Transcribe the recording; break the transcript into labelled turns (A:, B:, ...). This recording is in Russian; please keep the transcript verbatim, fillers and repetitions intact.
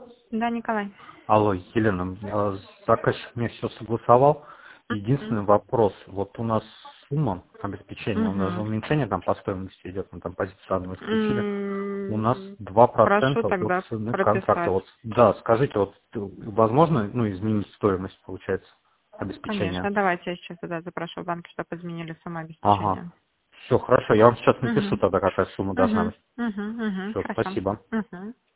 A: Да, Николай.
B: Алло, Елена, э, заказчик мне все согласовал. Единственный вопрос, вот у нас сумма обеспечения, у нас же
A: Угу.
B: уменьшение там по стоимости идет, мы там позицию одну исключили. У нас
A: М,
B: два
A: Прошу
B: процента от
A: тогда
B: цены контракта.
A: прописать.
B: Вот, да, скажите, вот э, возможно, ну, изменить стоимость, получается, обеспечения?
A: Конечно, давайте я сейчас тогда запрошу в банк, чтобы изменили сумму
B: Ага.
A: обеспечения.
B: Все, хорошо, я вам сейчас напишу
A: Угу.
B: тогда, какая сумма должна
A: Угу.
B: быть.
A: Угу. Угу.
B: Все,
A: Хорошо.
B: спасибо.
A: Угу.